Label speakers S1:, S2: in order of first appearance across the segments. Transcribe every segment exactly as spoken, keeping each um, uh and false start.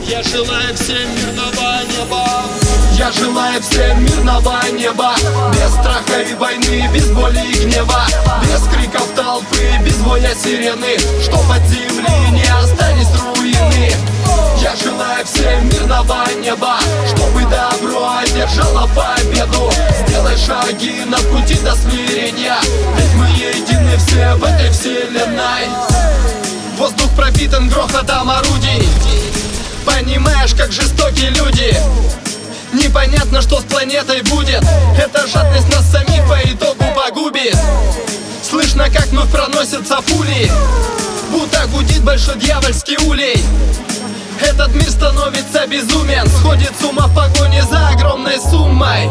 S1: Я желаю всем мирного неба.
S2: Я желаю всем мирного неба, без страха и войны, без боли и гнева, без криков толпы, без воя сирены, чтоб от земли не остались руины. Я желаю всем мирного неба, чтобы добро одержало победу. Сделай шаги на пути до смирения, ведь мы едины все в этой вселенной. Воздух пропитан грохотом орудий, понимаешь, как жестоки люди. Непонятно, что с планетой будет. Эта жадность нас самих по итогу погубит. Слышно, как вновь проносятся пули, будто гудит большой дьявольский улей. Этот мир становится безумен, сходит с ума в погоне за огромной суммой.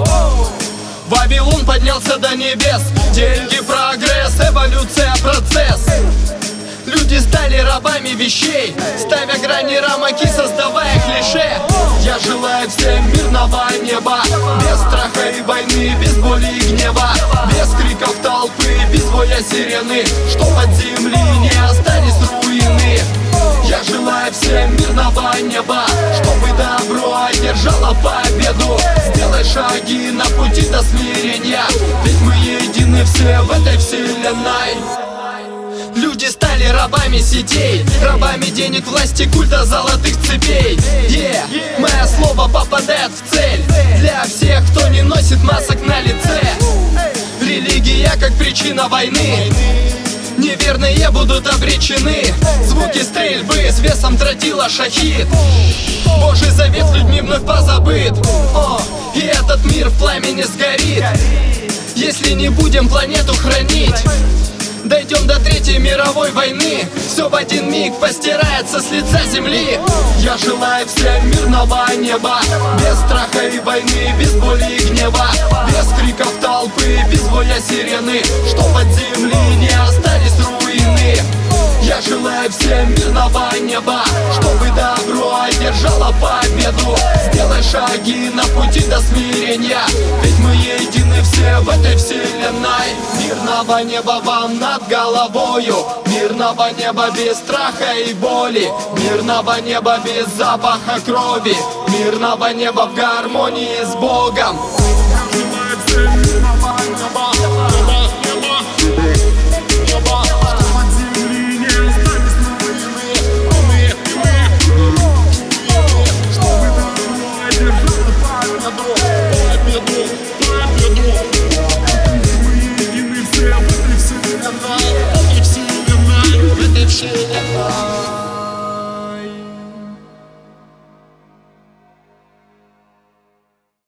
S2: Вавилон поднялся до небес. Деньги, прогресс, эволюция, процесс. Люди стали рабами вещей, ставя грани рамок и создавая клише. Я желаю всем мирного неба, без страха и войны, без боли и гнева, без криков толпы, без воя сирены, чтоб от земли не остались руины. Я желаю всем мирного неба, чтобы добро одержало победу. Сделай шаги на пути до смирения, ведь мы едины все в этой вселенной. Люди стали рабами сетей, рабами денег, власти, культа золотых цепей. Yeah. Мое слово попадает в цель для всех, кто не носит масок на лице. Религия как причина войны, неверные будут обречены. Звуки стрельбы с весом тротила шахид. Божий завет людьми вновь позабыт. О, и этот мир в пламени сгорит, если не будем планету хранить. Дойдем до Третьей мировой войны, все в один миг постирается с лица земли. Я желаю всем мирного неба, без страха и войны, без боли и гнева, без криков толпы, без воя сирены, чтоб от земли не остались руины. Я желаю всем мирного неба, чтобы добро одержало победу. Сделай шаги на пути до смирения, ведь мы едины все в этой вселенной. Мирного неба вам над головою, мирного неба без страха и боли, мирного неба без запаха крови, мирного неба в гармонии с Богом.
S1: Я желаю всем мирного неба.